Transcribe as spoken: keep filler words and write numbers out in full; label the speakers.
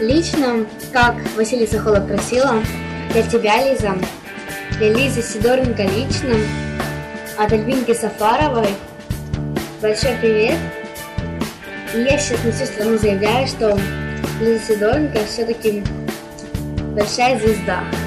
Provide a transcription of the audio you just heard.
Speaker 1: Лично, как Василиса Холод просила, для тебя, Лиза, для Лизы Сидоренко лично, от Альбинки Сафаровой, большой привет. И я сейчас на всю страну заявляю, что Лиза Сидоренко все-таки большая звезда.